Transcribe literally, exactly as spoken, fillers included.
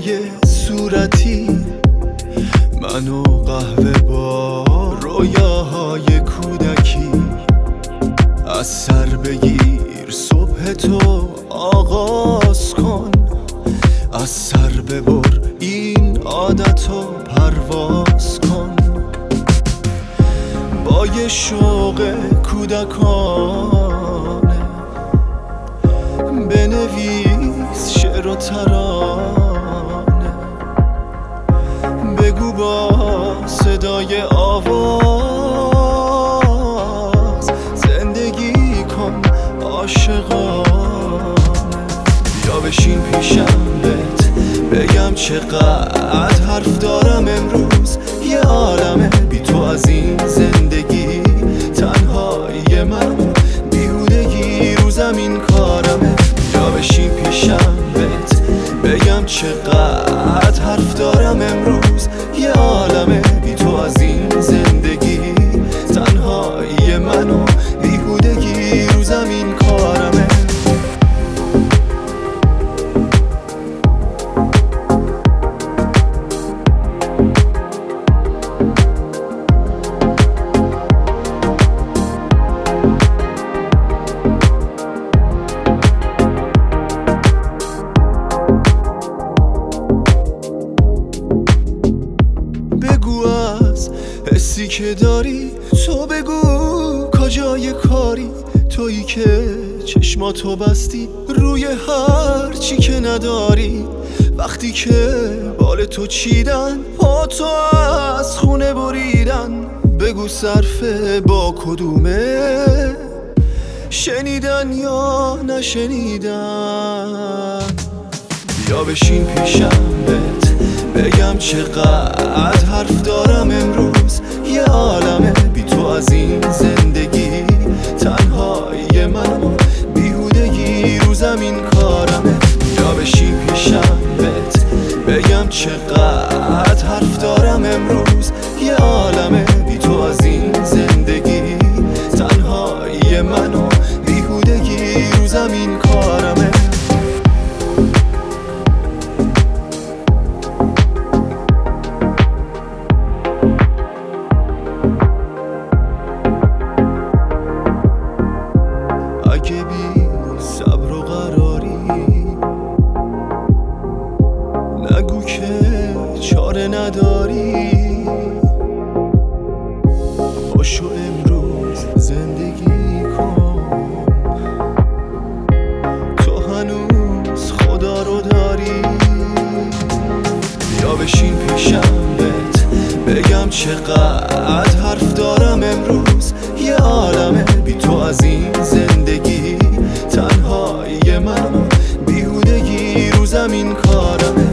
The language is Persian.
های صورتی، منو قهوه با رویاهای کودکی. از سر بگیر صبح تو آغاز کن، از سر ببر این عادتو پرواز کن. با یه شوق کودکانه بنویس شعر و ترانه، بگو با صدای آواز زندگی کن عاشقانه. بیا بشین پیشم بهت بگم چقدر حرف دارم امروز. یه عالمه بی تو از این زندگی، تنهایی من بیهودگی رو زمین کارمه. بیا بشین پیشم بهت بگم چقدر حرف دارم امروز. یه عالمه بی تو از این زندگی، تنهایی منو بیهودگی رو زمین کارمه. حسی که داری تو بگو کجای کاری، تویی که چشماتو بستی روی هر چی که نداری. وقتی که بال تو چیدن پا تو از خونه بریدن، بگو صرفه با کدومه، شنیدن یا نشنیدن. بیا بشین پیشم بهت بگم چقدر حرف دارم امروز. یه عالمه بی تو از این زندگی، تنهایی منو بیهودگی رو زمین کارمه. بیا بشین پیشم بهت بگم چقدر حرف دارم امروز. یه عالمه بی تو از این زندگی، تنهایی منو بیهودگی رو زمین کارمه. اگه بی صبر و قراری نگو که چاره نداری. باشو امروز زندگی کن، تو هنوز خدا رو داری. بیا بشین پیشم بهت بگم چقدر حرف دارم امروز. یه عالمه بی تو از این زندگی، تنهایی منو بیهودگی رو زمین کارمه.